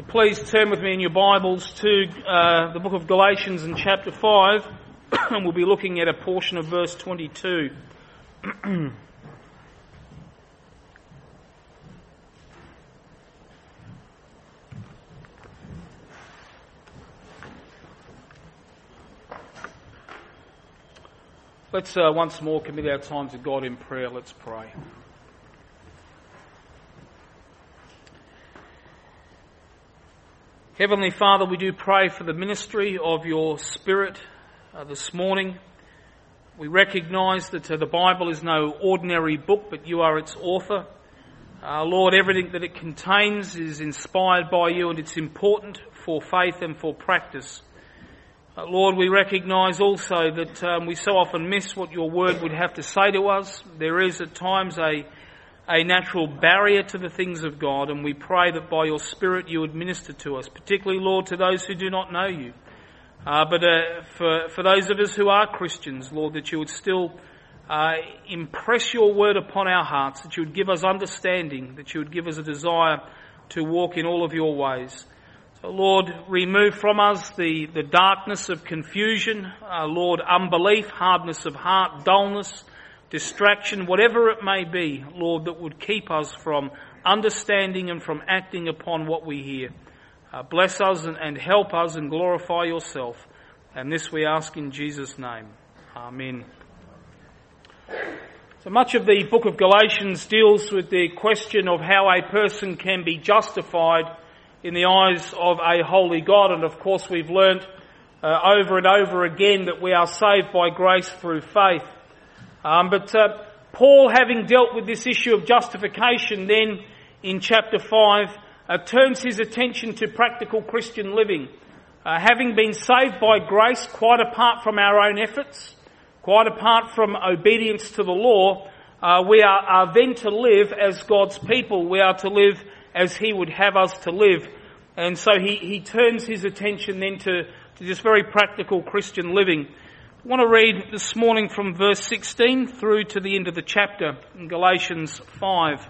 Please turn with me in your Bibles to the book of Galatians in chapter 5, and we'll be looking at a portion of verse 22. Let's once more commit our time to God in prayer. Let's pray. Heavenly Father, we do pray for the ministry of your Spirit this morning. We recognise that the Bible is no ordinary book, but you are its author. Lord, everything that it contains is inspired by you, and it's important for faith and for practice. Lord, we recognise also that we so often miss what your word would have to say to us. There is at times a natural barrier to the things of God, and we pray that by your Spirit you would minister to us, particularly, Lord, to those who do not know you. But for those of us who are Christians, Lord, that you would still impress your word upon our hearts, that you would give us understanding, that you would give us a desire to walk in all of your ways. So, Lord, remove from us the darkness of confusion, Lord, unbelief, hardness of heart, dullness, distraction, whatever it may be, Lord, that would keep us from understanding and from acting upon what we hear. Bless us and help us and glorify yourself. And this we ask in Jesus' name. Amen. So much of the book of Galatians deals with the question of how a person can be justified in the eyes of a holy God. And of course we've learnt over and over again that we are saved by grace through faith. But Paul, having dealt with this issue of justification then in chapter 5, turns his attention to practical Christian living. Having been saved by grace, quite apart from our own efforts, quite apart from obedience to the law, we are then to live as God's people. We are to live as he would have us to live. And so he turns his attention then to just very practical Christian living. I want to read this morning from verse 16 through to the end of the chapter in Galatians 5.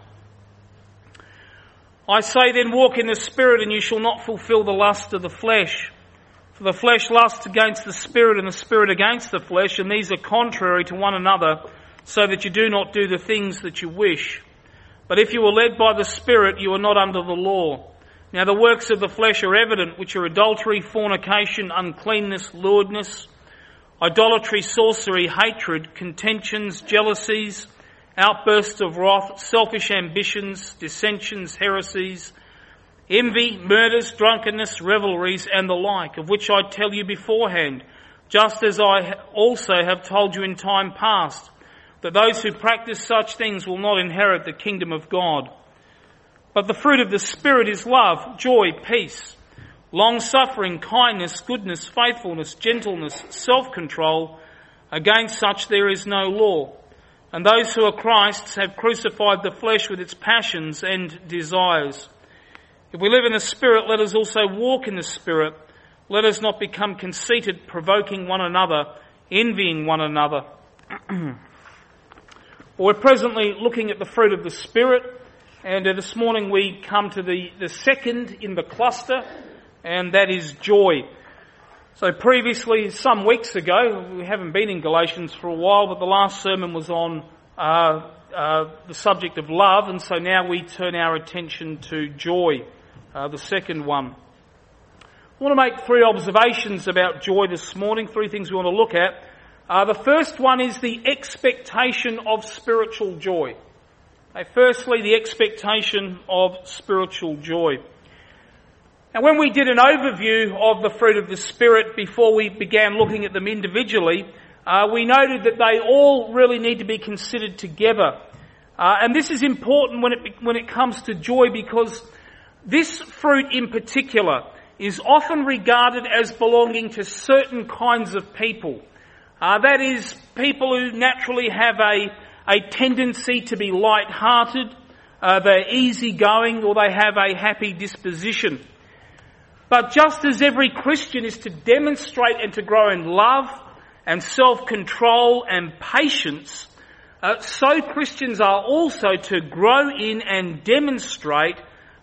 I say then, walk in the Spirit, and you shall not fulfill the lust of the flesh. For the flesh lusts against the Spirit, and the Spirit against the flesh, and these are contrary to one another, so that you do not do the things that you wish. But if you are led by the Spirit, you are not under the law. Now the works of the flesh are evident, which are adultery, fornication, uncleanness, lewdness, idolatry, sorcery, hatred, contentions, jealousies, outbursts of wrath, selfish ambitions, dissensions, heresies, envy, murders, drunkenness, revelries, and the like, of which I tell you beforehand, just as I also have told you in time past, that those who practice such things will not inherit the kingdom of God. But the fruit of the Spirit is love, joy, peace, long-suffering, kindness, goodness, faithfulness, gentleness, self-control. Against such there is no law. And those who are Christ's have crucified the flesh with its passions and desires. If we live in the Spirit, let us also walk in the Spirit. Let us not become conceited, provoking one another, envying one another. We're presently looking at the fruit of the Spirit, and this morning we come to the second in the cluster, and that is joy. So previously, some weeks ago, we haven't been in Galatians for a while, but the last sermon was on the subject of love, and so now we turn our attention to joy, the second one. I want to make three observations about joy this morning, three things we want to look at. The first one is the expectation of spiritual joy. Firstly, the expectation of spiritual joy. And when we did an overview of the fruit of the Spirit before we began looking at them individually, we noted that they all really need to be considered together. And this is important when it comes to joy, because this fruit in particular is often regarded as belonging to certain kinds of people. That is, people who naturally have a tendency to be light-hearted, they're easygoing, or they have a happy disposition. But just as every Christian is to demonstrate and to grow in love and self-control and patience, so Christians are also to grow in and demonstrate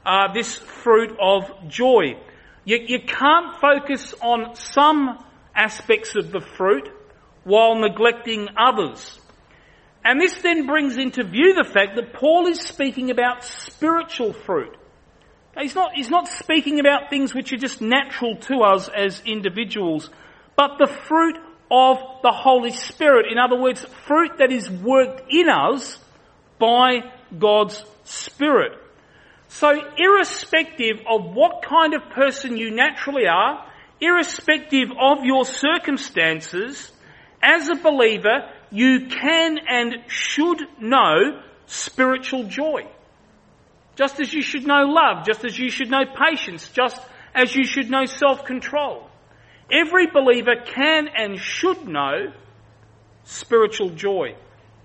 this fruit of joy. You can't focus on some aspects of the fruit while neglecting others. And this then brings into view the fact that Paul is speaking about spiritual fruit. He's not speaking about things which are just natural to us as individuals, but the fruit of the Holy Spirit. In other words, fruit that is worked in us by God's Spirit. So irrespective of what kind of person you naturally are, irrespective of your circumstances, as a believer, you can and should know spiritual joy. Just as you should know love, just as you should know patience, just as you should know self-control. Every believer can and should know spiritual joy.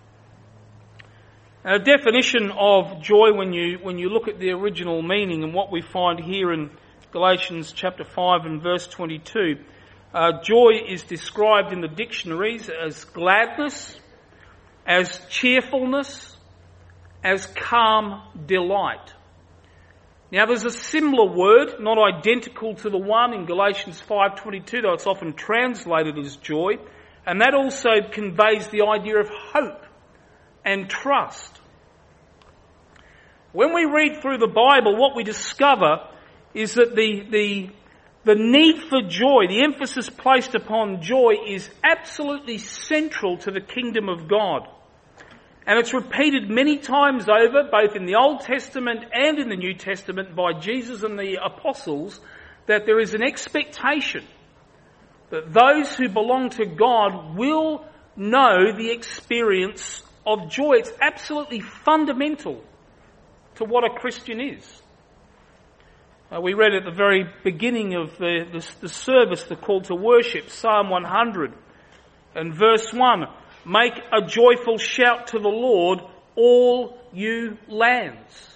A definition of joy, when you look at the original meaning and what we find here in Galatians chapter 5 and verse 22, joy is described in the dictionaries as gladness, as cheerfulness, as calm delight. Now there's a similar word, not identical to the one in Galatians 5:22, though it's often translated as joy, and that also conveys the idea of hope and trust. When we read through the Bible, what we discover is that the need for joy, the emphasis placed upon joy, is absolutely central to the kingdom of God. And it's repeated many times over, both in the Old Testament and in the New Testament by Jesus and the apostles, that there is an expectation that those who belong to God will know the experience of joy. It's absolutely fundamental to what a Christian is. We read at the very beginning of the service, the call to worship, Psalm 100 and verse 1, "Make a joyful shout to the Lord, all you lands."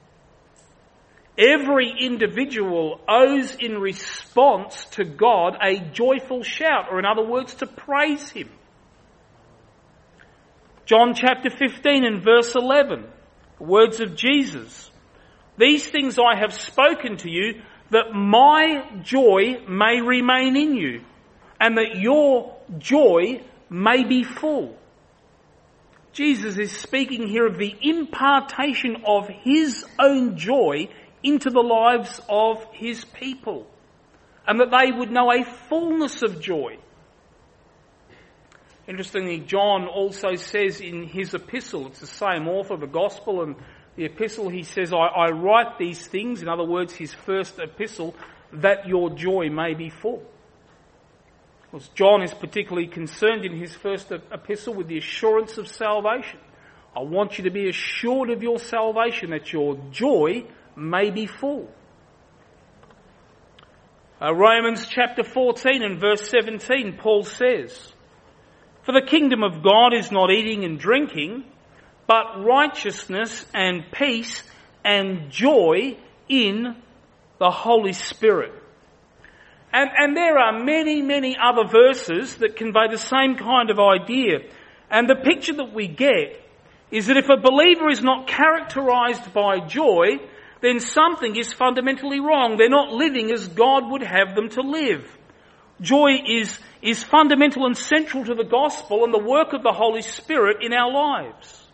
Every individual owes in response to God a joyful shout, or in other words, to praise Him. John chapter 15 and verse 11, the words of Jesus, "These things I have spoken to you, that my joy may remain in you, and that your joy may be full." Jesus is speaking here of the impartation of His own joy into the lives of His people, and that they would know a fullness of joy. Interestingly, John also says in his epistle, it's the same author of the gospel and the epistle, he says, I write these things, in other words, his first epistle, that your joy may be full. Because John is particularly concerned in his first epistle with the assurance of salvation. I want you to be assured of your salvation, that your joy may be full. Romans chapter 14 and verse 17, Paul says, "For the kingdom of God is not eating and drinking, but righteousness and peace and joy in the Holy Spirit." And there are many, many other verses that convey the same kind of idea. And the picture that we get is that if a believer is not characterized by joy, then something is fundamentally wrong. They're not living as God would have them to live. Joy is fundamental and central to the gospel and the work of the Holy Spirit in our lives.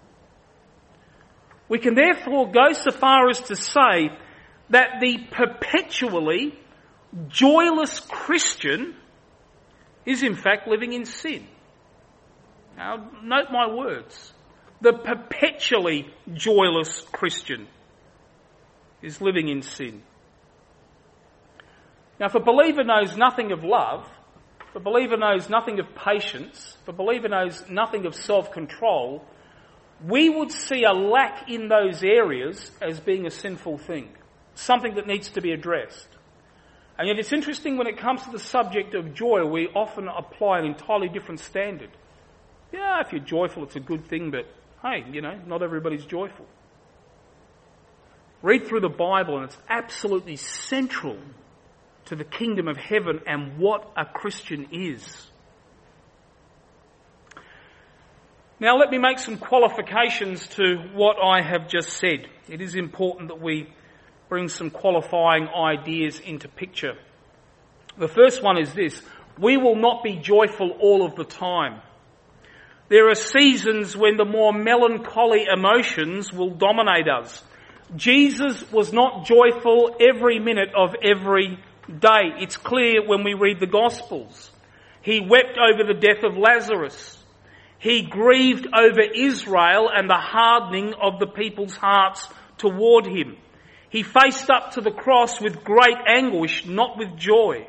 We can therefore go so far as to say that the perpetually joyless Christian is in fact living in sin. Now, note my words. The perpetually joyless Christian is living in sin. Now, if a believer knows nothing of love, if a believer knows nothing of patience, if a believer knows nothing of self-control, we would see a lack in those areas as being a sinful thing, something that needs to be addressed. And yet it's interesting when it comes to the subject of joy, we often apply an entirely different standard. Yeah, if you're joyful, it's a good thing, but hey, not everybody's joyful. Read through the Bible and it's absolutely central to the kingdom of heaven and what a Christian is. Now let me make some qualifications to what I have just said. It is important that we brings some qualifying ideas into picture. The first one is this: we will not be joyful all of the time. There are seasons when the more melancholy emotions will dominate us. Jesus was not joyful every minute of every day. It's clear when we read the Gospels. He wept over the death of Lazarus. He grieved over Israel and the hardening of the people's hearts toward him. He faced up to the cross with great anguish, not with joy.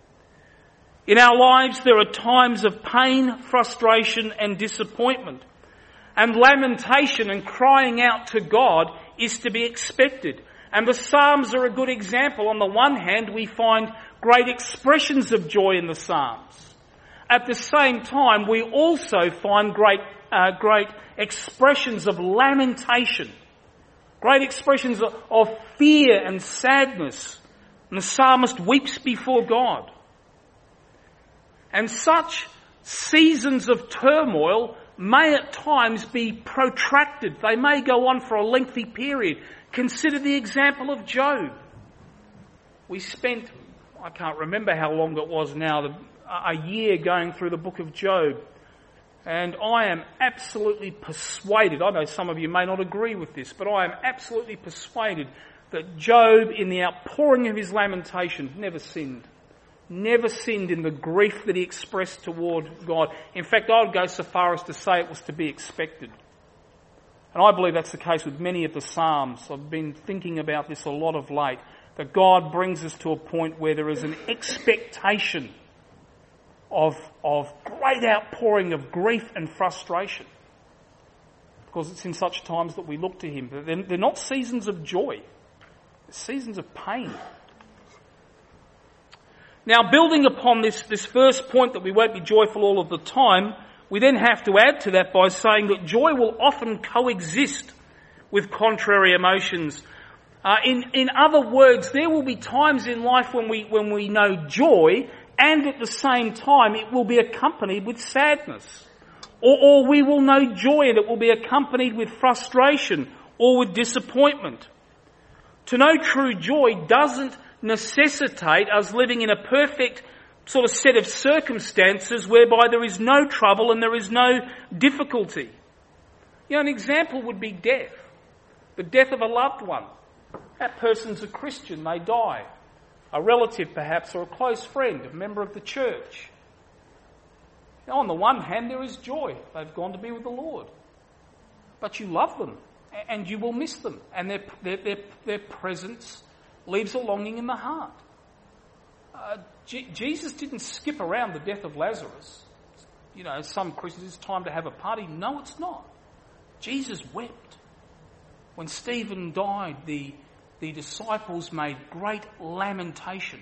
In our lives there are times of pain, frustration and disappointment. And lamentation and crying out to God is to be expected. And the Psalms are a good example. On the one hand, we find great expressions of joy in the Psalms. At the same time, we also find great expressions of lamentation. Great expressions of fear and sadness. And the psalmist weeps before God. And such seasons of turmoil may at times be protracted. They may go on for a lengthy period. Consider the example of Job. We spent, I can't remember how long it was now, a year going through the book of Job. And I am absolutely persuaded, I know some of you may not agree with this, but I am absolutely persuaded that Job, in the outpouring of his lamentation, never sinned. Never sinned in the grief that he expressed toward God. In fact, I would go so far as to say it was to be expected. And I believe that's the case with many of the Psalms. I've been thinking about this a lot of late, that God brings us to a point where there is an expectation of great outpouring of grief and frustration. Because it's in such times that we look to him. They're not seasons of joy. They're seasons of pain. Now, building upon this first point that we won't be joyful all of the time, we then have to add to that by saying that joy will often coexist with contrary emotions. In other words, there will be times in life when we know joy, and at the same time it will be accompanied with sadness. Or we will know joy and it will be accompanied with frustration or with disappointment. To know true joy doesn't necessitate us living in a perfect sort of set of circumstances whereby there is no trouble and there is no difficulty. You know, an example would be death. The death of a loved one. That person's a Christian, they die. A relative perhaps, or a close friend, a member of the church. Now, on the one hand, there is joy. They've gone to be with the Lord. But you love them, and you will miss them, and their presence leaves a longing in the heart. Jesus didn't skip around the death of Lazarus. You know, some Christians, it's time to have a party. No, it's not. Jesus wept. When Stephen died, the disciples made great lamentation.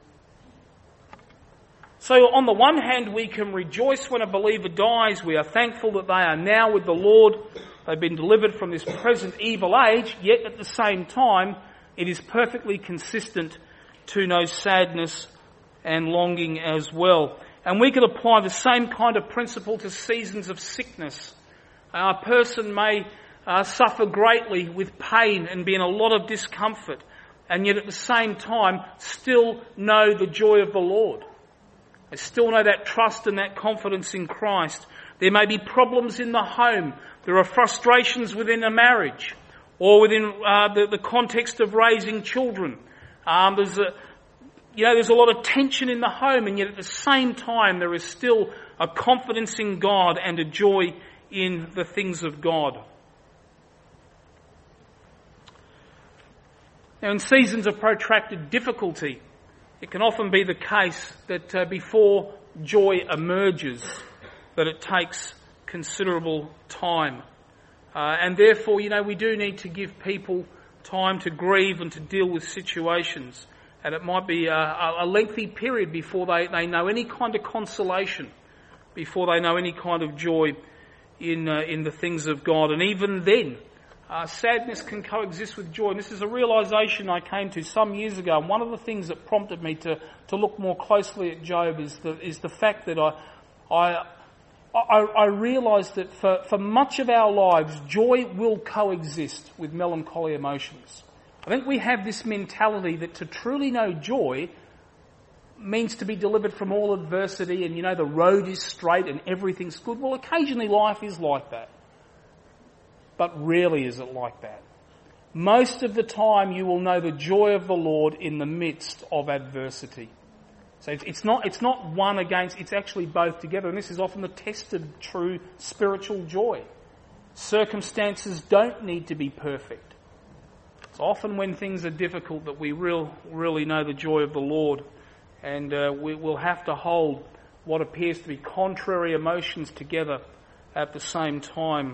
So on the one hand, we can rejoice when a believer dies. We are thankful that they are now with the Lord. They've been delivered from this present evil age, yet at the same time, it is perfectly consistent to know sadness and longing as well. And we could apply the same kind of principle to seasons of sickness. A person may suffer greatly with pain and be in a lot of discomfort, and yet at the same time still know the joy of the Lord. They still know that trust and that confidence in Christ. There may be problems in the home. There are frustrations within a marriage or within the context of raising children. There's a lot of tension in the home, and yet at the same time there is still a confidence in God and a joy in the things of God. Now, in seasons of protracted difficulty, it can often be the case that before joy emerges, that it takes considerable time. And therefore, we do need to give people time to grieve and to deal with situations. And it might be a lengthy period before they know any kind of consolation, before they know any kind of joy in the things of God. And even then, sadness can coexist with joy. And this is a realisation I came to some years ago. And one of the things that prompted me to look more closely at Job is the fact that I realised that for much of our lives, joy will coexist with melancholy emotions. I think we have this mentality that to truly know joy means to be delivered from all adversity and, the road is straight and everything's good. Well, occasionally life is like that. But rarely is it like that. Most of the time you will know the joy of the Lord in the midst of adversity. So it's not one against, it's actually both together. And this is often the test of true spiritual joy. Circumstances don't need to be perfect. It's often when things are difficult that we really know the joy of the Lord. And we will have to hold what appears to be contrary emotions together at the same time.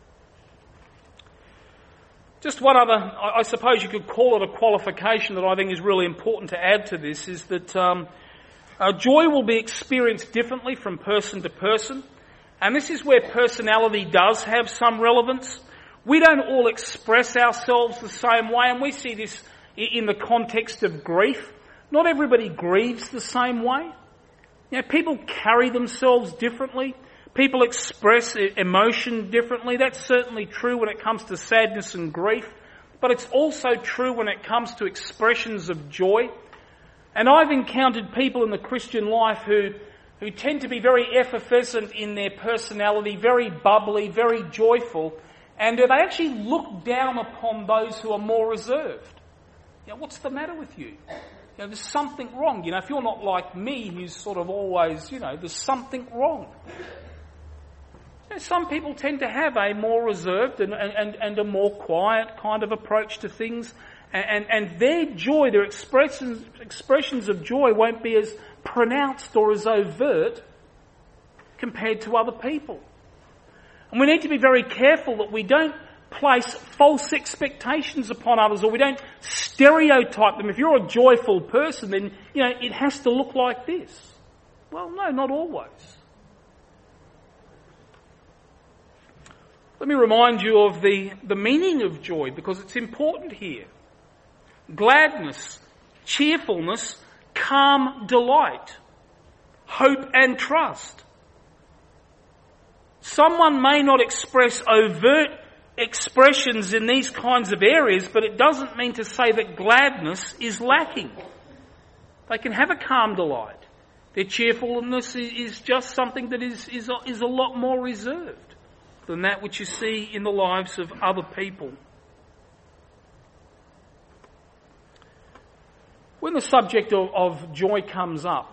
Just one other, I suppose you could call it a qualification that I think is really important to add to this, is that joy will be experienced differently from person to person. And this is where personality does have some relevance. We don't all express ourselves the same way, and we see this in the context of grief. Not everybody grieves the same way. People carry themselves differently. People express emotion differently. That's certainly true when it comes to sadness and grief. But it's also true when it comes to expressions of joy. And I've encountered people in the Christian life who tend to be very effervescent in their personality, very bubbly, very joyful, and they actually look down upon those who are more reserved. What's the matter with you? There's something wrong. If you're not like me, who's sort of always, there's something wrong. Some people tend to have a more reserved and a more quiet kind of approach to things. And their joy, their expressions of joy won't be as pronounced or as overt compared to other people. And we need to be very careful that we don't place false expectations upon others, or we don't stereotype them. If you're a joyful person, then, it has to look like this. Well, no, not always. Let me remind you of the meaning of joy, because it's important here. Gladness, cheerfulness, calm delight, hope and trust. Someone may not express overt expressions in these kinds of areas, but it doesn't mean to say that gladness is lacking. They can have a calm delight. Their cheerfulness is just something that is a lot more reserved than that which you see in the lives of other people. When the subject of joy comes up,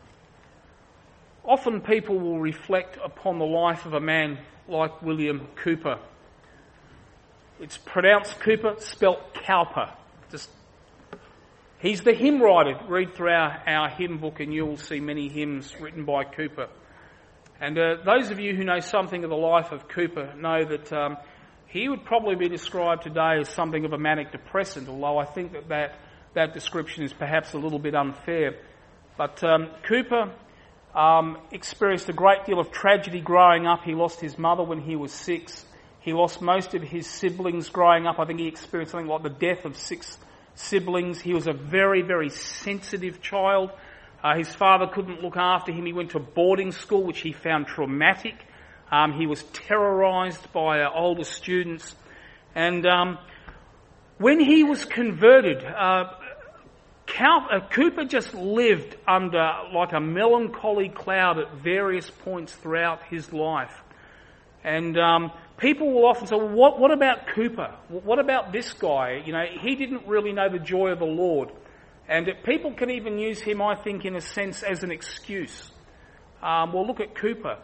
often people will reflect upon the life of a man like William Cowper. It's pronounced Cooper, spelt Cowper. He's the hymn writer. Read through our hymn book and you will see many hymns written by Cowper. And those of you who know something of the life of Cowper know that he would probably be described today as something of a manic depressant, although I think that description is perhaps a little bit unfair. But Cowper experienced a great deal of tragedy growing up. He lost his mother when he was 6. He lost most of his siblings growing up. I think he experienced something like the death of 6 siblings. He was a very, very sensitive child. His father couldn't look after him. He went to a boarding school, which he found traumatic. He was terrorised by older students. And when he was converted, Cowper just lived under like a melancholy cloud at various points throughout his life. And people will often say, well, what about Cowper? What about this guy? He didn't really know the joy of the Lord. And people can even use him, I think, in a sense, as an excuse. Well, look at Cowper.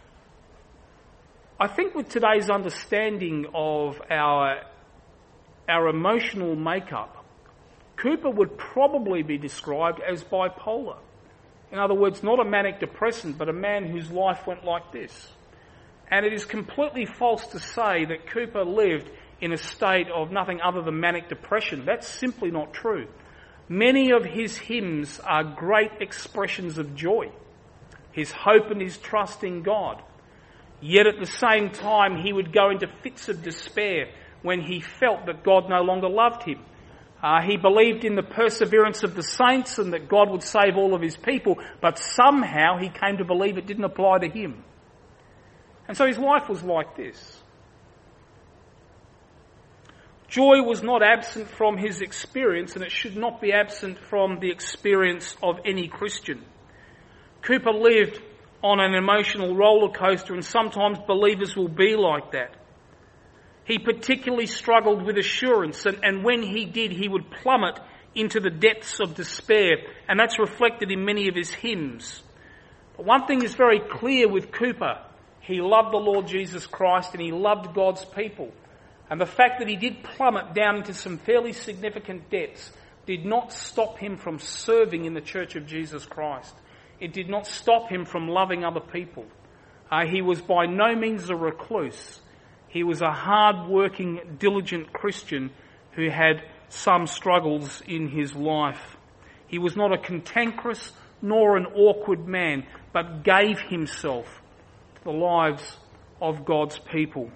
I think with today's understanding of our emotional makeup, Cowper would probably be described as bipolar. In other words, not a manic depressant, but a man whose life went like this. And it is completely false to say that Cowper lived in a state of nothing other than manic depression. That's simply not true. Many of his hymns are great expressions of joy, his hope and his trust in God. Yet at the same time, he would go into fits of despair when he felt that God no longer loved him. He believed in the perseverance of the saints and that God would save all of his people, but somehow he came to believe it didn't apply to him. And so his life was like this. Joy was not absent from his experience, and it should not be absent from the experience of any Christian. Cooper lived on an emotional roller coaster, and sometimes believers will be like that. He particularly struggled with assurance, and when he did, he would plummet into the depths of despair, and that's reflected in many of his hymns. But one thing is very clear with Cooper: he loved the Lord Jesus Christ and he loved God's people. And the fact that he did plummet down into some fairly significant depths did not stop him from serving in the Church of Jesus Christ. It did not stop him from loving other people. He was by no means a recluse. He was a hard-working, diligent Christian who had some struggles in his life. He was not a cantankerous nor an awkward man, but gave himself to the lives of God's people.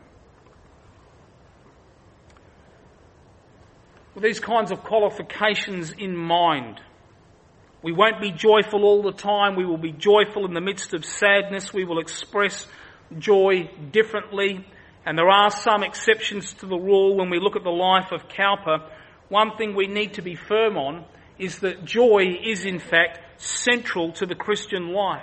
With these kinds of qualifications in mind, we won't be joyful all the time. We will be joyful in the midst of sadness. We will express joy differently. And there are some exceptions to the rule when we look at the life of Cowper. One thing we need to be firm on is that joy is in fact central to the Christian life.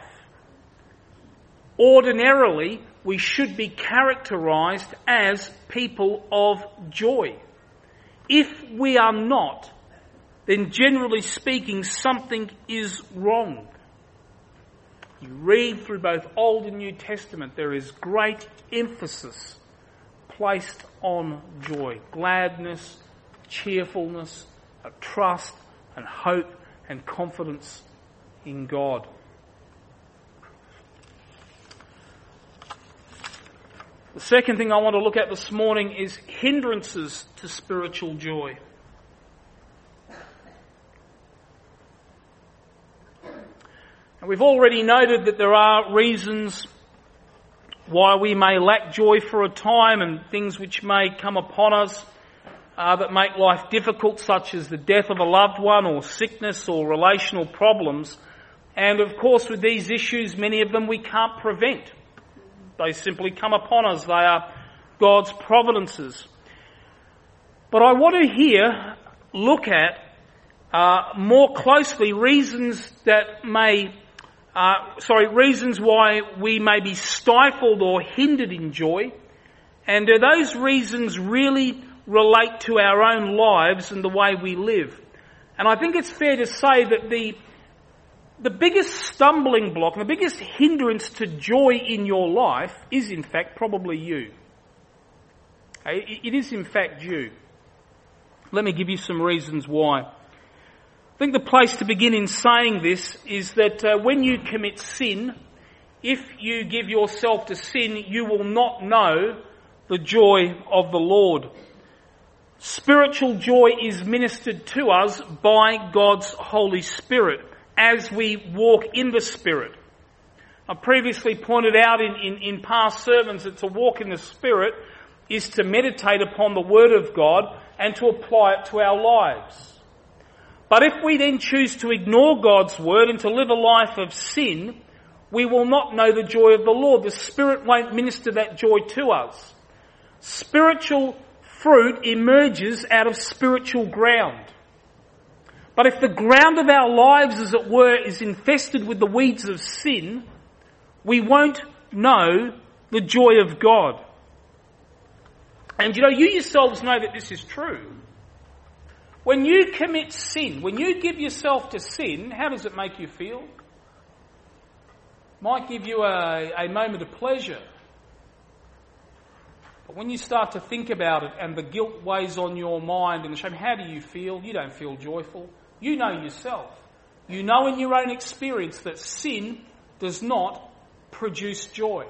Ordinarily, we should be characterised as people of joy. If we are not, then generally speaking, something is wrong. You read through both Old and New Testament, there is great emphasis placed on joy, gladness, cheerfulness, a trust and hope and confidence in God. The second thing I want to look at this morning is hindrances to spiritual joy. And we've already noted that there are reasons why we may lack joy for a time, and things which may come upon us that make life difficult, such as the death of a loved one or sickness or relational problems. And of course, with these issues, many of them we can't prevent. They simply come upon us. They are God's providences. But I want to here look at more closely reasons why we may be stifled or hindered in joy. And do those reasons really relate to our own lives and the way we live? And I think it's fair to say that the biggest stumbling block and the biggest hindrance to joy in your life is in fact probably you. It is in fact you. Let me give you some reasons why. I think the place to begin in saying this is that when you commit sin, if you give yourself to sin, you will not know the joy of the Lord. Spiritual joy is ministered to us by God's Holy Spirit as we walk in the Spirit. I previously pointed out in past sermons that to walk in the Spirit is to meditate upon the Word of God and to apply it to our lives. But if we then choose to ignore God's Word and to live a life of sin, we will not know the joy of the Lord. The Spirit won't minister that joy to us. Spiritual fruit emerges out of spiritual ground. But if the ground of our lives, as it were, is infested with the weeds of sin, we won't know the joy of God. And you yourselves know that this is true. When you commit sin, when you give yourself to sin, how does it make you feel? It might give you a moment of pleasure. But when you start to think about it and the guilt weighs on your mind and the shame, how do you feel? You don't feel joyful. You know yourself. You know in your own experience that sin does not produce joy.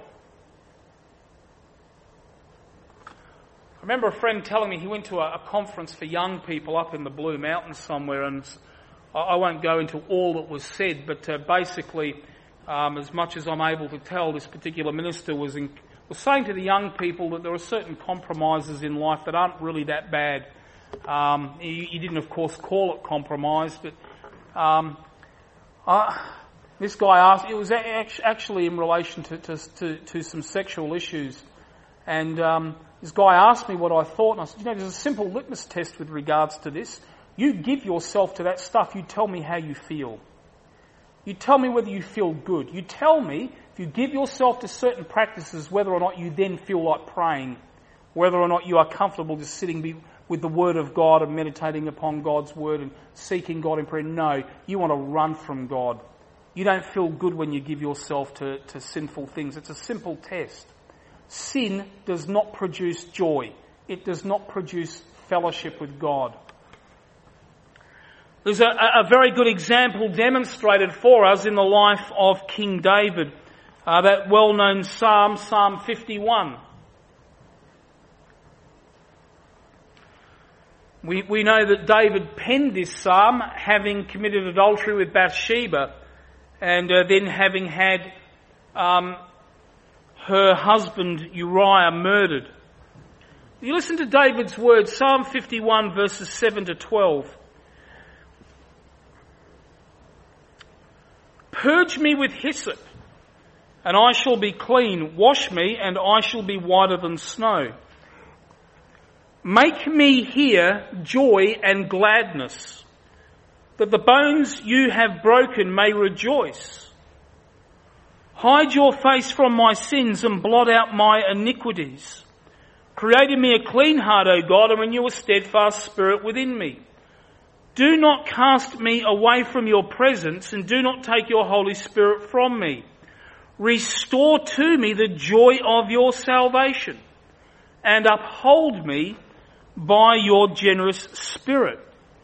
I remember a friend telling me he went to a conference for young people up in the Blue Mountains somewhere, and I won't go into all that was said, but basically, as much as I'm able to tell, this particular minister was saying to the young people that there are certain compromises in life that aren't really that bad. He didn't, of course, call it compromise, but this guy asked. It was actually in relation to some sexual issues, and This guy asked me what I thought, and I said, there's a simple litmus test with regards to this. You give yourself to that stuff, you tell me how you feel. You tell me whether you feel good. You tell me, if you give yourself to certain practices, whether or not you then feel like praying, whether or not you are comfortable just sitting with the Word of God and meditating upon God's Word and seeking God in prayer. No, you want to run from God. You don't feel good when you give yourself to sinful things. It's a simple test. Sin does not produce joy. It does not produce fellowship with God. There's a very good example demonstrated for us in the life of King David. That well-known Psalm, Psalm 51. We know that David penned this psalm having committed adultery with Bathsheba and then having had her husband Uriah murdered. You listen to David's words, Psalm 51 verses 7 to 12. Purge me with hyssop, and I shall be clean. Wash me, and I shall be whiter than snow. Make me hear joy and gladness, that the bones you have broken may rejoice. Hide your face from my sins and blot out my iniquities. Create in me a clean heart, O God, and renew a steadfast spirit within me. Do not cast me away from your presence, and do not take your Holy Spirit from me. Restore to me the joy of your salvation, and uphold me by your generous spirit.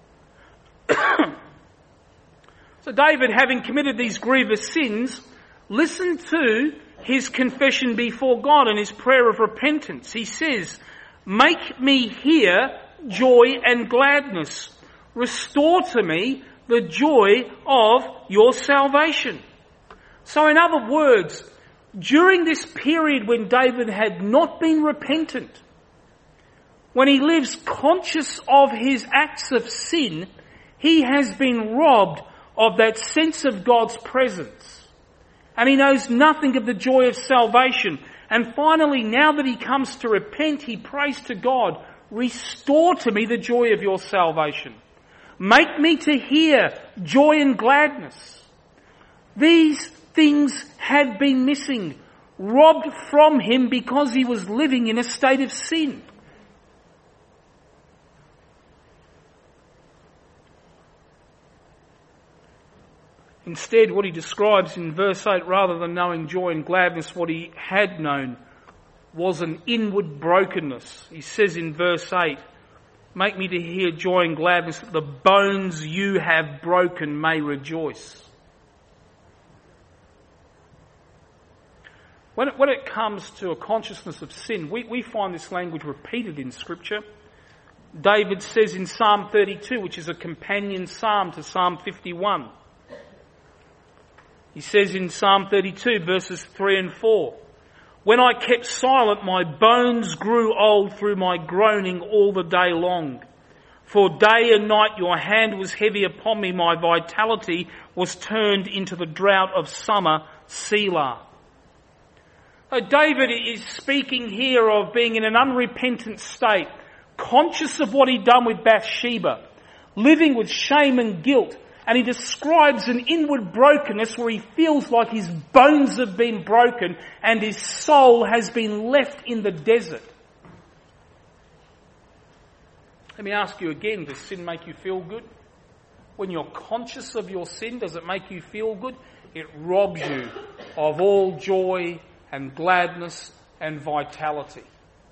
So David, having committed these grievous sins, listened to his confession before God and his prayer of repentance. He says, make me hear joy and gladness. Restore to me the joy of your salvation. So in other words, during this period when David had not been repentant, when he lives conscious of his acts of sin, he has been robbed of that sense of God's presence. And he knows nothing of the joy of salvation. And finally, now that he comes to repent, he prays to God, restore to me the joy of your salvation. Make me to hear joy and gladness. These things had been missing, robbed from him because he was living in a state of sin. Instead, what he describes in verse 8, rather than knowing joy and gladness, what he had known was an inward brokenness. He says in verse 8, make me to hear joy and gladness, that the bones you have broken may rejoice. When it comes to a consciousness of sin, we find this language repeated in Scripture. David says in Psalm 32, which is a companion psalm to Psalm 51, he says in Psalm 32, verses 3 and 4, when I kept silent, my bones grew old through my groaning all the day long. For day and night your hand was heavy upon me, my vitality was turned into the drought of summer, Selah. So David is speaking here of being in an unrepentant state, conscious of what he'd done with Bathsheba, living with shame and guilt. And he describes an inward brokenness where he feels like his bones have been broken and his soul has been left in the desert. Let me ask you again, does sin make you feel good? When you're conscious of your sin, does it make you feel good? It robs you of all joy and gladness and vitality.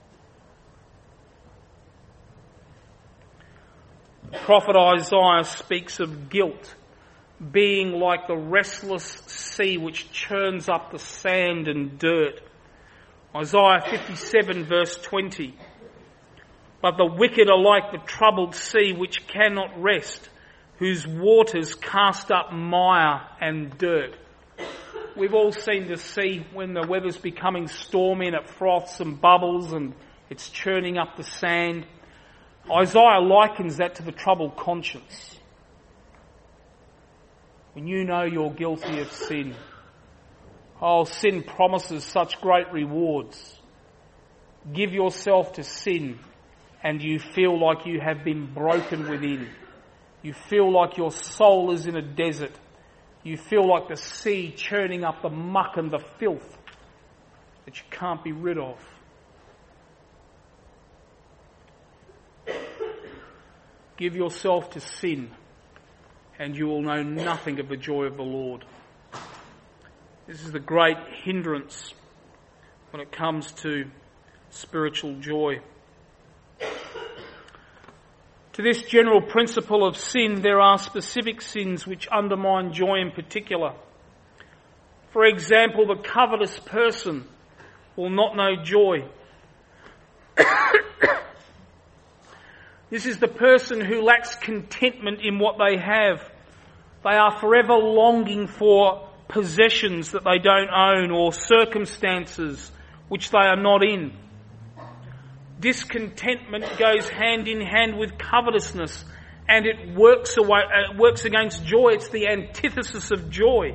The prophet Isaiah speaks of guilt being like the restless sea which churns up the sand and dirt. Isaiah 57 verse 20. But the wicked are like the troubled sea which cannot rest, whose waters cast up mire and dirt. We've all seen the sea when the weather's becoming stormy and it froths and bubbles and it's churning up the sand. Isaiah likens that to the troubled conscience. When you know you're guilty of sin. Oh, sin promises such great rewards. give yourself to sin and you feel like you have been broken within. You feel like your soul is in a desert. You feel like the sea churning up the muck and the filth that you can't be rid of. Give yourself to sin and you will know nothing of the joy of the Lord. This is the great hindrance when it comes to spiritual joy. To this general principle of sin, there are specific sins which undermine joy in particular. For example, the covetous person will not know joy. This is the person who lacks contentment in what they have. They are forever longing for possessions that they don't own or circumstances which they are not in. Discontentment goes hand in hand with covetousness, and it works against joy. It's the antithesis of joy.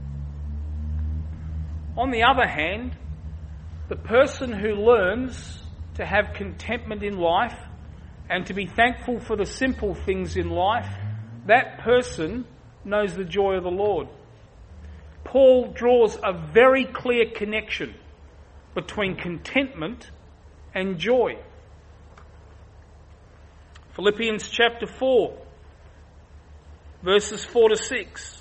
On the other hand, the person who learns to have contentment in life and to be thankful for the simple things in life, that person knows the joy of the Lord. Paul draws a very clear connection between contentment and joy. Philippians chapter 4, verses 4 to 6.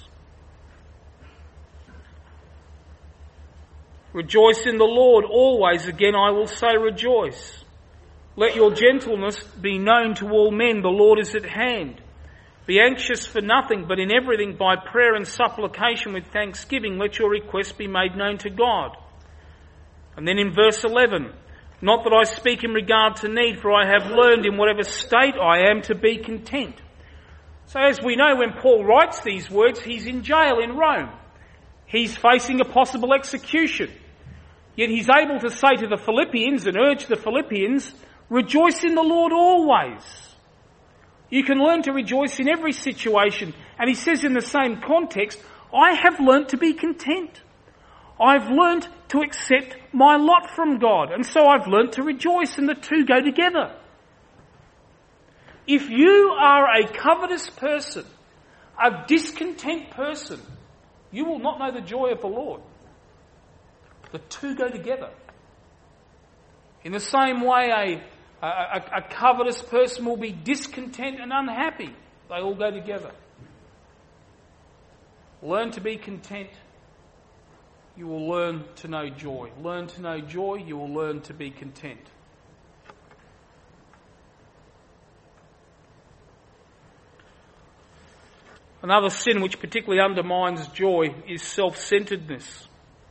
Rejoice in the Lord always. Again, I will say rejoice. Let your gentleness be known to all men. The Lord is at hand. Be anxious for nothing, but in everything by prayer and supplication with thanksgiving, let your requests be made known to God. And then in verse 11, not that I speak in regard to need, for I have learned in whatever state I am to be content. So as we know, when Paul writes these words, he's in jail in Rome. He's facing a possible execution. Yet he's able to say to the Philippians and urge the Philippians, rejoice in the Lord always. You can learn to rejoice in every situation. And he says in the same context, I have learnt to be content. I've learnt to accept my lot from God. And so I've learnt to rejoice, and the two go together. If you are a covetous person, a discontent person, you will not know the joy of the Lord. The two go together. In the same way, a covetous person will be discontent and unhappy. They all go together. Learn to be content. You will learn to know joy. Learn to know joy. You will learn to be content. Another sin which particularly undermines joy is self-centeredness.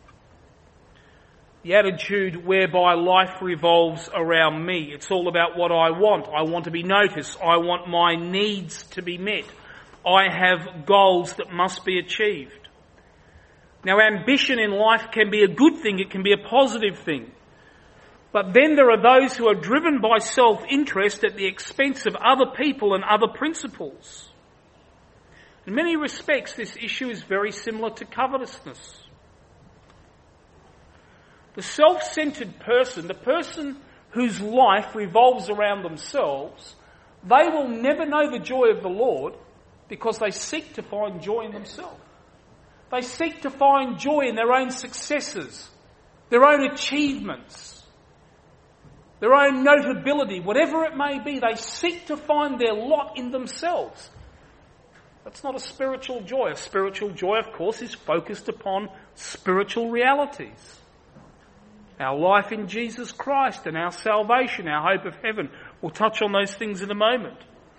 The attitude whereby life revolves around me. It's all about what I want. I want to be noticed. I want my needs to be met. I have goals that must be achieved. Now, ambition in life can be a good thing. It can be a positive thing. But then there are those who are driven by self-interest at the expense of other people and other principles. In many respects, this issue is very similar to covetousness. The self-centered person, the person whose life revolves around themselves, they will never know the joy of the Lord because they seek to find joy in themselves. They seek to find joy in their own successes, their own achievements, their own notability, whatever it may be. They seek to find their lot in themselves. That's not a spiritual joy. A spiritual joy, of course, is focused upon spiritual realities. Our life in Jesus Christ and our salvation, our hope of heaven. We'll touch on those things in a moment.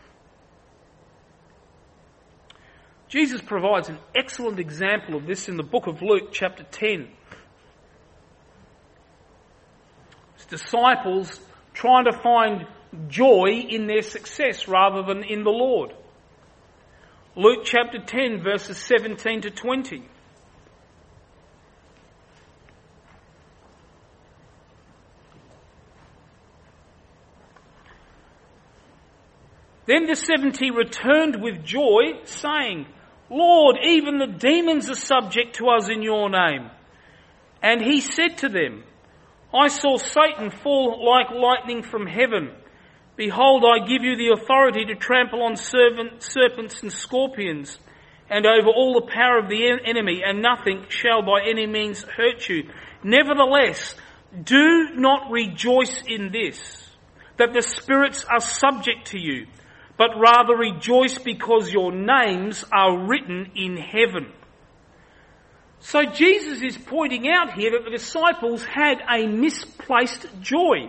Jesus provides an excellent example of this in the book of Luke, chapter 10. His disciples trying to find joy in their success rather than in the Lord. Luke chapter 10, verses 17 to 20. Then the 70 returned with joy, saying, Lord, even the demons are subject to us in your name. And he said to them, I saw Satan fall like lightning from heaven. Behold, I give you the authority to trample on serpents and scorpions, and over all the power of the enemy, and nothing shall by any means hurt you. Nevertheless, do not rejoice in this, that the spirits are subject to you, but rather rejoice because your names are written in heaven. So Jesus is pointing out here that the disciples had a misplaced joy.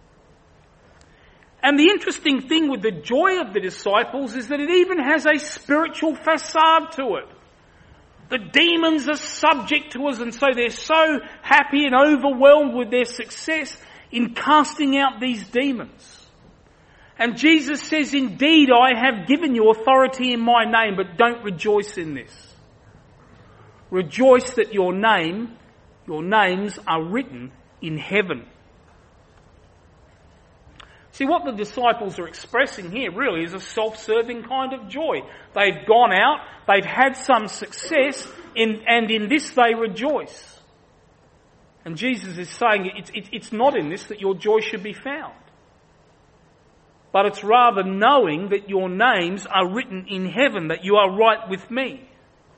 And the interesting thing with the joy of the disciples is that it even has a spiritual facade to it. The demons are subject to us, and so they're so happy and overwhelmed with their success in casting out these demons. And Jesus says, indeed, I have given you authority in my name, but don't rejoice in this. Rejoice that your names are written in heaven. See, what the disciples are expressing here really is a self-serving kind of joy. They've gone out, they've had some success, and in this they rejoice. And Jesus is saying it's not in this that your joy should be found, but it's rather knowing that your names are written in heaven, that you are right with me.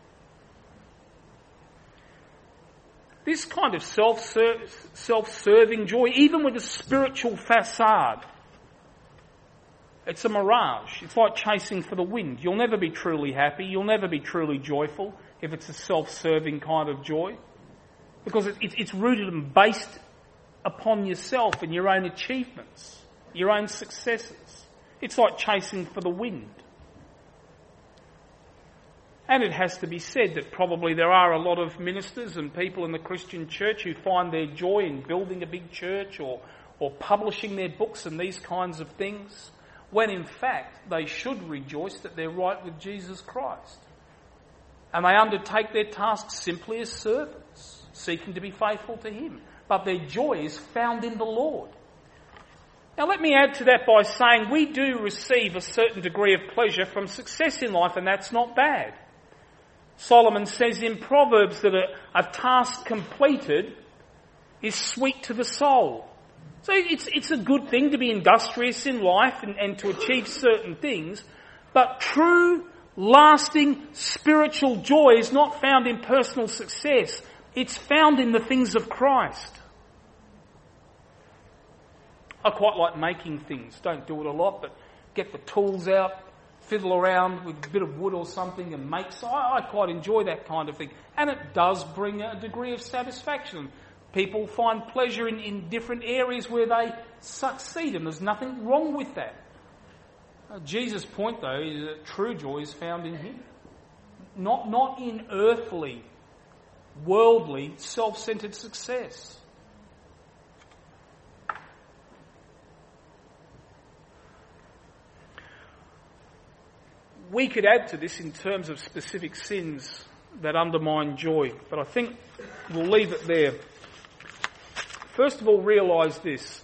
This kind of self-serving joy, even with a spiritual facade, it's a mirage. It's like chasing for the wind. You'll never be truly happy. You'll never be truly joyful if it's a self-serving kind of joy, because it's rooted and based upon yourself and your own achievements, your own successes. It's like chasing for the wind. And it has to be said that probably there are a lot of ministers and people in the Christian church who find their joy in building a big church or publishing their books and these kinds of things, when in fact they should rejoice that they're right with Jesus Christ. And they undertake their tasks simply as servants, seeking to be faithful to Him. But their joy is found in the Lord. Now let me add to that by saying we do receive a certain degree of pleasure from success in life, and that's not bad. Solomon says in Proverbs that a task completed is sweet to the soul. So it's a good thing to be industrious in life and to achieve certain things, but true, lasting, spiritual joy is not found in personal success. It's found in the things of Christ. I quite like making things. Don't do it a lot, but get the tools out, fiddle around with a bit of wood or something and make. So I quite enjoy that kind of thing. And it does bring a degree of satisfaction. People find pleasure in different areas where they succeed, and there's nothing wrong with that. Jesus' point, though, is that true joy is found in Him. Not in earthly, worldly, self-centered success. We could add to this in terms of specific sins that undermine joy, but I think we'll leave it there. First of all, realise this.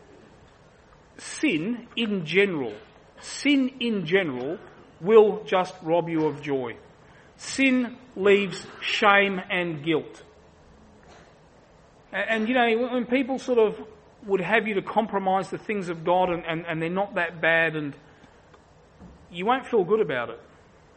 Sin in general will just rob you of joy. Sin leaves shame and guilt. And you know, when people sort of would have you to compromise the things of God and they're not that bad, and you won't feel good about it.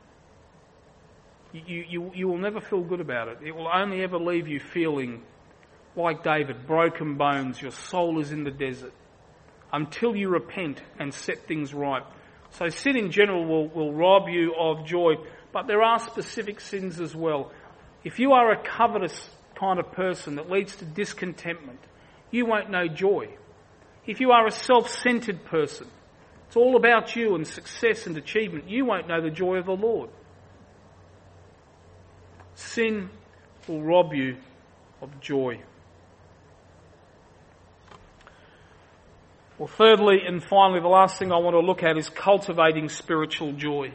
You will never feel good about it. It will only ever leave you feeling like David, broken bones, your soul is in the desert, until you repent and set things right. So sin in general will rob you of joy, but there are specific sins as well. If you are a covetous kind of person that leads to discontentment, you won't know joy. If you are a self-centered person, it's all about you and success and achievement, you won't know the joy of the Lord. Sin will rob you of joy. Well, thirdly and finally, the last thing I want to look at is cultivating spiritual joy.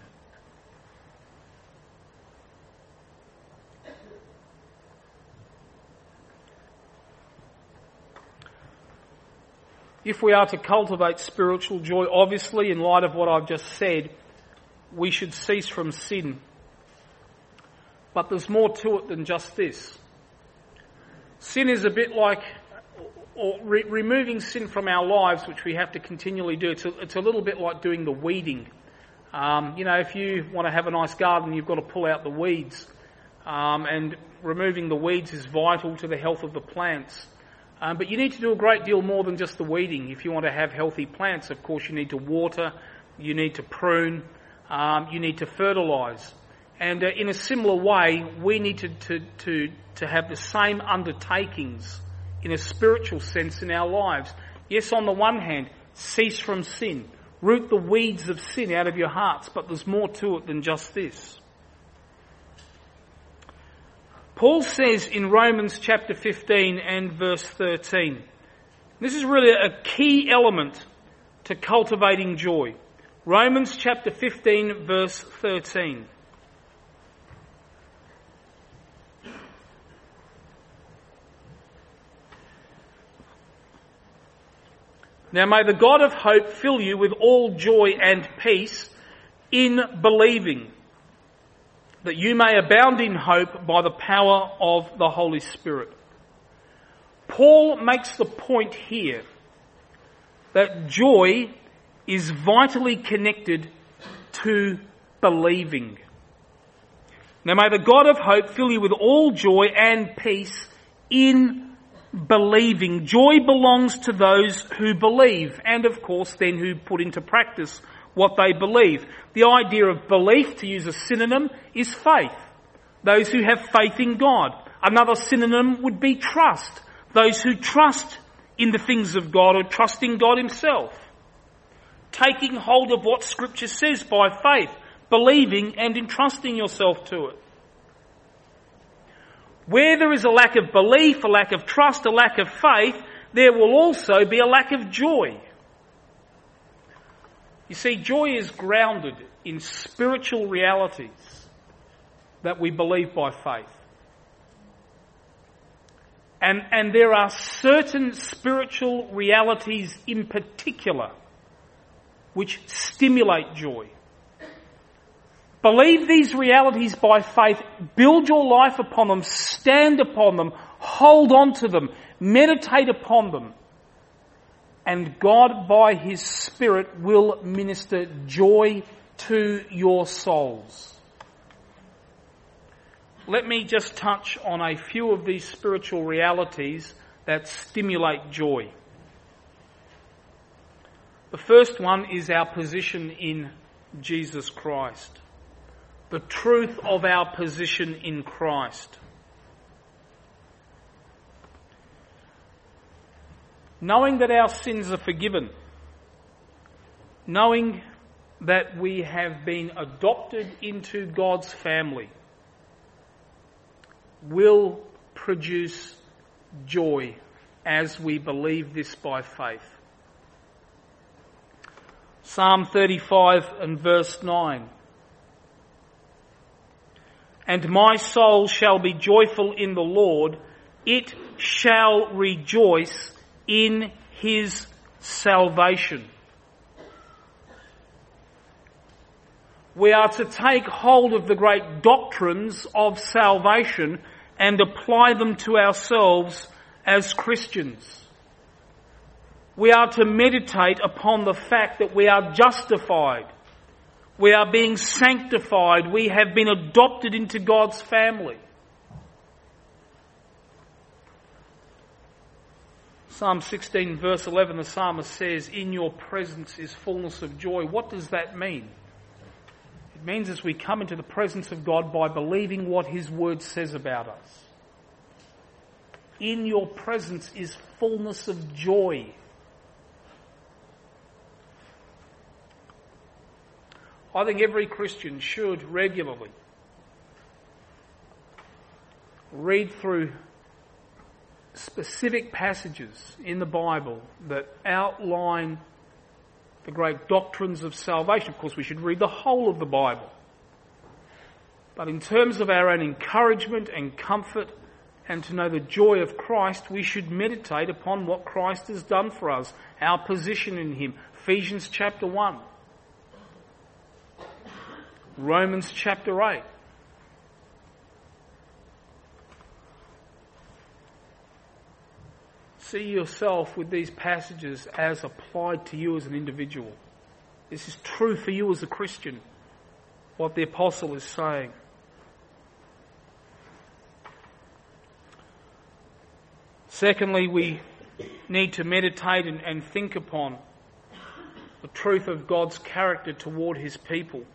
If we are to cultivate spiritual joy, obviously, in light of what I've just said, we should cease from sin. But there's more to it than just this. Sin is a bit like or removing sin from our lives, which we have to continually do. It's a little bit like doing the weeding. If you want to have a nice garden, you've got to pull out the weeds. And removing the weeds is vital to the health of the plants. But you need to do a great deal more than just the weeding. If you want to have healthy plants, of course, you need to water, you need to prune, you need to fertilise. And in a similar way, we need to have the same undertakings in a spiritual sense in our lives. Yes, on the one hand, cease from sin. Root the weeds of sin out of your hearts, but there's more to it than just this. Paul says in Romans chapter 15 and verse 13, this is really a key element to cultivating joy. Romans chapter 15 verse 13. Now may the God of hope fill you with all joy and peace in believing, that you may abound in hope by the power of the Holy Spirit. Paul makes the point here that joy is vitally connected to believing. Now may the God of hope fill you with all joy and peace in believing. Joy belongs to those who believe, and of course then who put into practice what they believe. The idea of belief, to use a synonym, is faith. Those who have faith in God. Another synonym would be trust. Those who trust in the things of God or trust in God himself. Taking hold of what Scripture says by faith, believing and entrusting yourself to it. Where there is a lack of belief, a lack of trust, a lack of faith, there will also be a lack of joy. You see, joy is grounded in spiritual realities that we believe by faith. And there are certain spiritual realities in particular which stimulate joy. Believe these realities by faith, build your life upon them, stand upon them, hold on to them, meditate upon them. And God, by His Spirit, will minister joy to your souls. Let me just touch on a few of these spiritual realities that stimulate joy. The first one is our position in Jesus Christ. The truth of our position in Christ. Knowing that our sins are forgiven. Knowing that we have been adopted into God's family will produce joy as we believe this by faith. Psalm 35 and verse 9. And my soul shall be joyful in the Lord, it shall rejoice in His salvation. We are to take hold of the great doctrines of salvation and apply them to ourselves as Christians. We are to meditate upon the fact that we are justified. We are being sanctified. We have been adopted into God's family. Psalm 16 verse 11, the psalmist says, "In your presence is fullness of joy." What does that mean? It means as we come into the presence of God by believing what His Word says about us. In your presence is fullness of joy. I think every Christian should regularly read through specific passages in the Bible that outline the great doctrines of salvation. Of course, we should read the whole of the Bible. But in terms of our own encouragement and comfort and to know the joy of Christ, we should meditate upon what Christ has done for us, our position in Him. Ephesians chapter 1. Romans chapter 8. see yourself with these passages as applied to you as an individual. This is true for you as a Christian, what the apostle is saying. Secondly, we need to meditate and think upon the truth of God's character toward his people.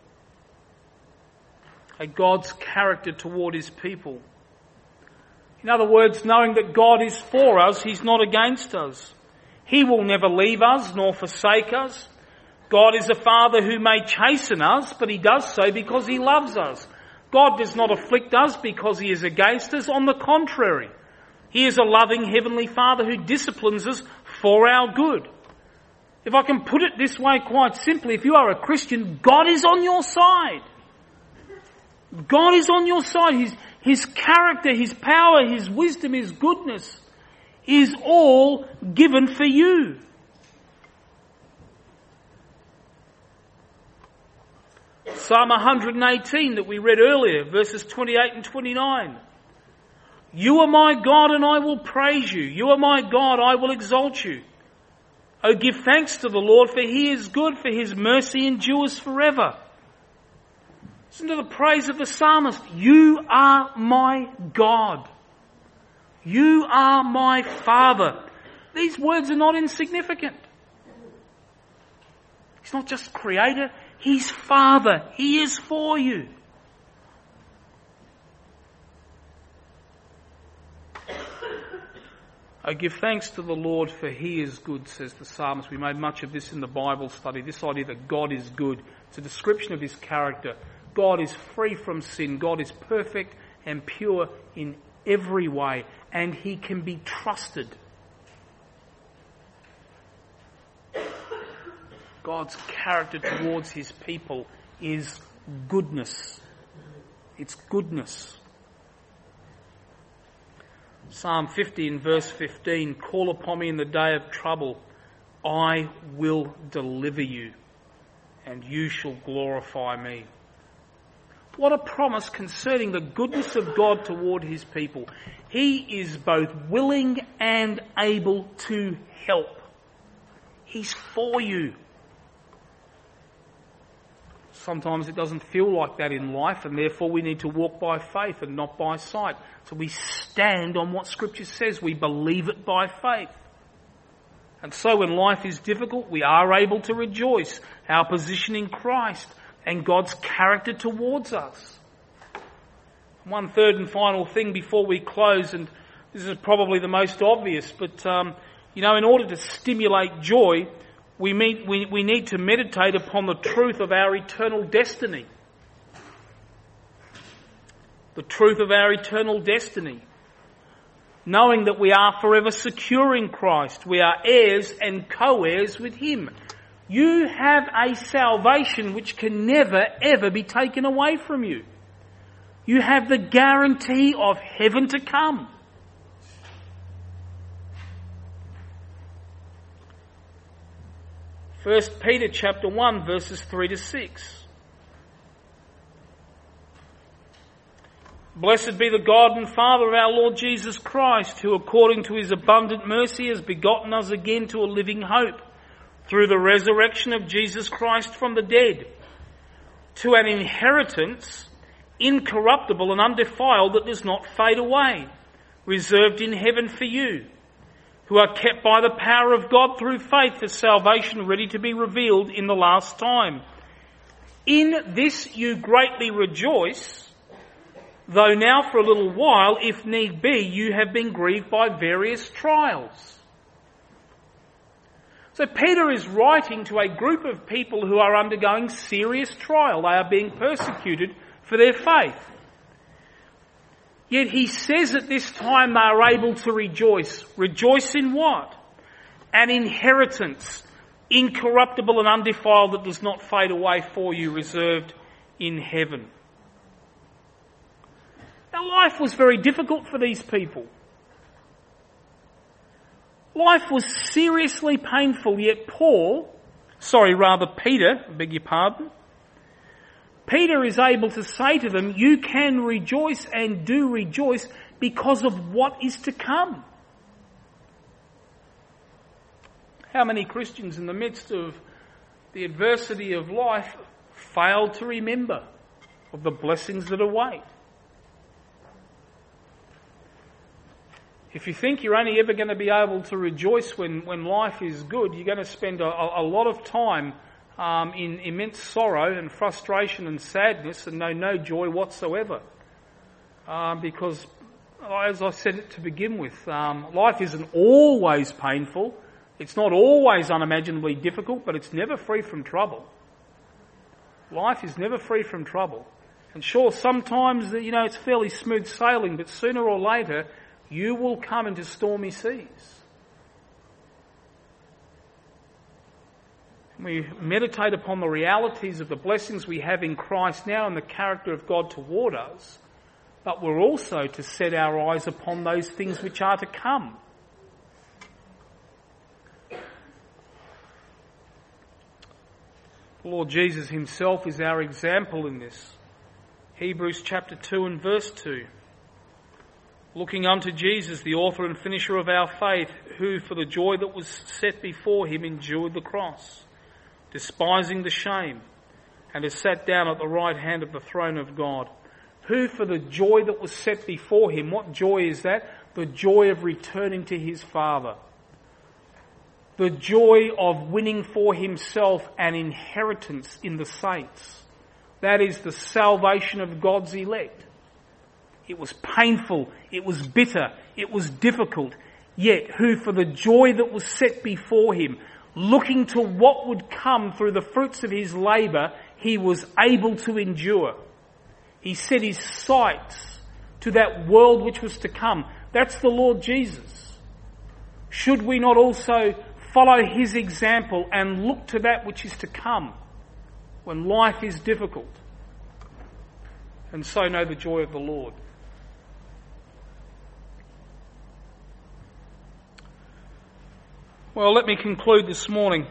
God's character toward his people. In other words, knowing that God is for us, he's not against us. He will never leave us nor forsake us. God is a Father who may chasten us, but he does so because he loves us. God does not afflict us because he is against us. On the contrary, he is a loving Heavenly Father who disciplines us for our good. If I can put it this way quite simply, if you are a Christian, God is on your side. God is on your side. His character, his power, his wisdom, his goodness is all given for you. Psalm 118 that we read earlier, verses 28 and 29. You are my God and I will praise you. You are my God, I will exalt you. Oh, give thanks to the Lord, for he is good, for his mercy endures forever. Listen to the praise of the psalmist. You are my God. You are my Father. These words are not insignificant. He's not just Creator, he's Father. He is for you. I give thanks to the Lord, for he is good, says the psalmist. We made much of this in the Bible study, this idea that God is good. It's a description of his character. God is free from sin. God is perfect and pure in every way, and he can be trusted. God's character towards his people is goodness. It's goodness. Psalm 50 in verse 15, call upon me in the day of trouble. I will deliver you, and you shall glorify me. What a promise concerning the goodness of God toward his people. He is both willing and able to help. He's for you. Sometimes it doesn't feel like that in life, and therefore we need to walk by faith and not by sight. So we stand on what Scripture says. We believe it by faith. And so when life is difficult, we are able to rejoice. Our position in Christ and God's character towards us. One third and final thing before we close, and this is probably the most obvious, but in order to stimulate joy, we need to meditate upon the truth of our eternal destiny. The truth of our eternal destiny. Knowing that we are forever secure in Christ. We are heirs and co-heirs with him. You have a salvation which can never, ever be taken away from you. You have the guarantee of heaven to come. First Peter chapter 1 verses 3 to 6. Blessed be the God and Father of our Lord Jesus Christ, who according to his abundant mercy has begotten us again to a living hope, through the resurrection of Jesus Christ from the dead, to an inheritance incorruptible and undefiled that does not fade away, reserved in heaven for you, who are kept by the power of God through faith for salvation ready to be revealed in the last time. In this you greatly rejoice, though now for a little while, if need be, you have been grieved by various trials. So Peter is writing to a group of people who are undergoing serious trial. They are being persecuted for their faith. Yet he says at this time they are able to rejoice. Rejoice in what? An inheritance, incorruptible and undefiled, that does not fade away for you, reserved in heaven. Now, life was very difficult for these people. Life was seriously painful, yet Peter, I beg your pardon, Peter is able to say to them, you can rejoice and do rejoice because of what is to come. How many Christians in the midst of the adversity of life fail to remember of the blessings that await? If you think you're only ever going to be able to rejoice when life is good, you're going to spend a lot of time in immense sorrow and frustration and sadness and know no joy whatsoever. Because, as I said it to begin with, life isn't always painful. It's not always unimaginably difficult, but it's never free from trouble. Life is never free from trouble. And sure, sometimes, it's fairly smooth sailing, but sooner or later, you will come into stormy seas. We meditate upon the realities of the blessings we have in Christ now and the character of God toward us, but we're also to set our eyes upon those things which are to come. The Lord Jesus himself is our example in this. Hebrews chapter 2 and verse 2. Looking unto Jesus, the author and finisher of our faith, who for the joy that was set before him endured the cross, despising the shame, and is sat down at the right hand of the throne of God. Who for the joy that was set before him, what joy is that? The joy of returning to his Father. The joy of winning for himself an inheritance in the saints. That is the salvation of God's elect. It was painful, it was bitter, it was difficult, yet who for the joy that was set before him, looking to what would come through the fruits of his labour, he was able to endure. He set his sights to that world which was to come. That's the Lord Jesus. Should we not also follow his example and look to that which is to come when life is difficult, and so know the joy of the Lord? Well, let me conclude this morning.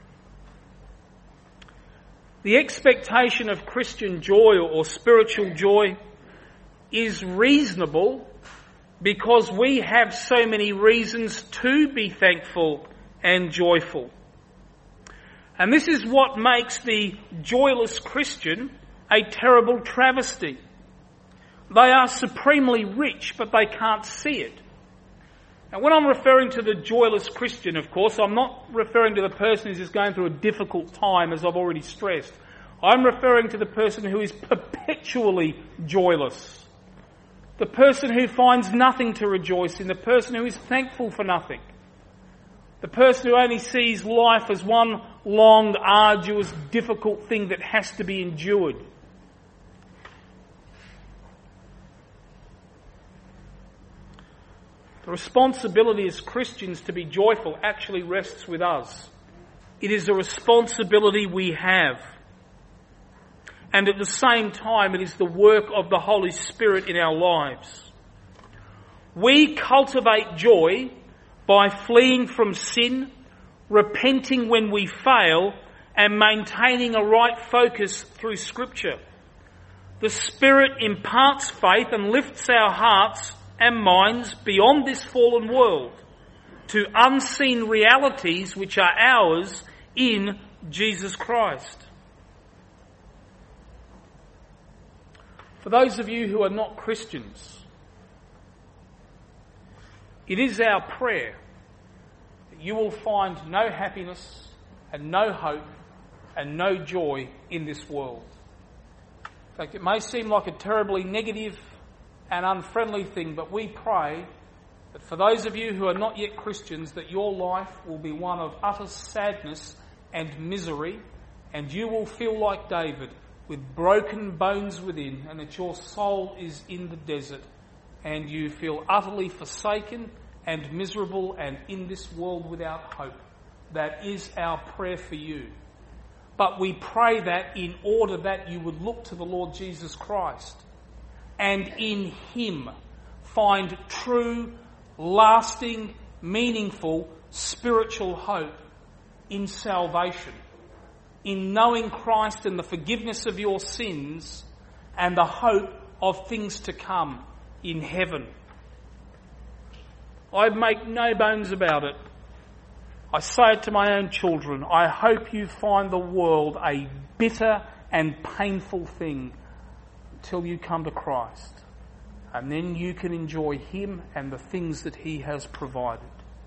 The expectation of Christian joy or spiritual joy is reasonable because we have so many reasons to be thankful and joyful. And this is what makes the joyless Christian a terrible travesty. They are supremely rich, but they can't see it. Now, when I'm referring to the joyless Christian, of course, I'm not referring to the person who's just going through a difficult time, as I've already stressed. I'm referring to the person who is perpetually joyless. The person who finds nothing to rejoice in. The person who is thankful for nothing. The person who only sees life as one long, arduous, difficult thing that has to be endured. The responsibility as Christians to be joyful actually rests with us. It is a responsibility we have. And at the same time, it is the work of the Holy Spirit in our lives. We cultivate joy by fleeing from sin, repenting when we fail, and maintaining a right focus through Scripture. The Spirit imparts faith and lifts our hearts and minds beyond this fallen world to unseen realities which are ours in Jesus Christ. For those of you who are not Christians, it is our prayer that you will find no happiness and no hope and no joy in this world. In fact, it may seem like a terribly negative and unfriendly thing, but we pray that for those of you who are not yet Christians, that your life will be one of utter sadness and misery, and you will feel like David, with broken bones within, and that your soul is in the desert, and you feel utterly forsaken and miserable and in this world without hope. That is our prayer for you. But we pray that in order that you would look to the Lord Jesus Christ, and in him find true, lasting, meaningful, spiritual hope in salvation, in knowing Christ and the forgiveness of your sins and the hope of things to come in heaven. I make no bones about it. I say it to my own children. I hope you find the world a bitter and painful thing until you come to Christ. And then you can enjoy Him and the things that He has provided.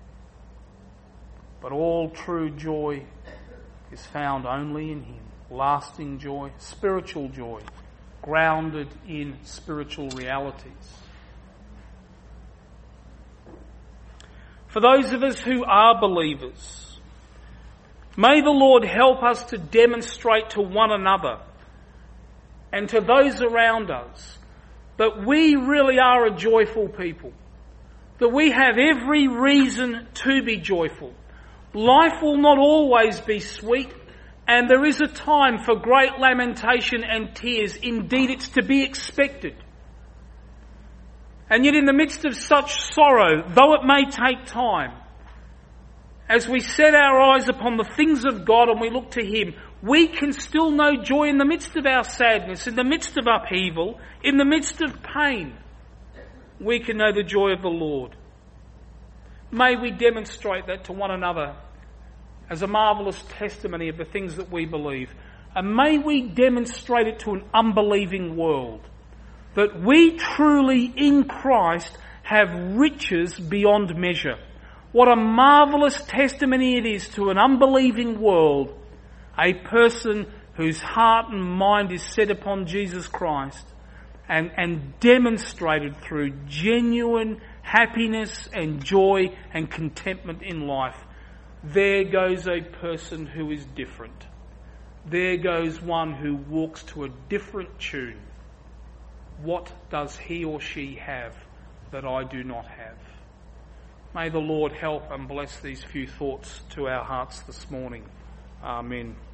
But all true joy is found only in Him. Lasting joy, spiritual joy, grounded in spiritual realities. For those of us who are believers, may the Lord help us to demonstrate to one another and to those around us that we really are a joyful people, that we have every reason to be joyful. Life will not always be sweet, and there is a time for great lamentation and tears. Indeed, it's to be expected. And yet in the midst of such sorrow, though it may take time, as we set our eyes upon the things of God and we look to Him, we can still know joy in the midst of our sadness, in the midst of upheaval, in the midst of pain. We can know the joy of the Lord. May we demonstrate that to one another as a marvellous testimony of the things that we believe. And may we demonstrate it to an unbelieving world, that we truly in Christ have riches beyond measure. What a marvellous testimony it is to an unbelieving world, a person whose heart and mind is set upon Jesus Christ and demonstrated through genuine happiness and joy and contentment in life. There goes a person who is different. There goes one who walks to a different tune. What does he or she have that I do not have? May the Lord help and bless these few thoughts to our hearts this morning. Amen.